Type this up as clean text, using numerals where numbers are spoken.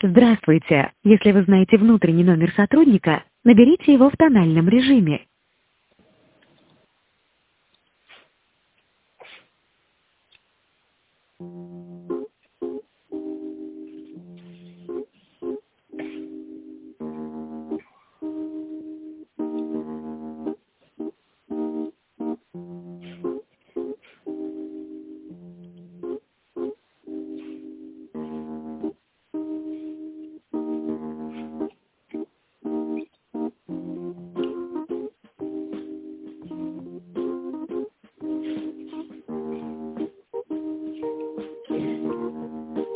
Здравствуйте. Если вы знаете внутренний номер сотрудника, наберите его в тональном режиме.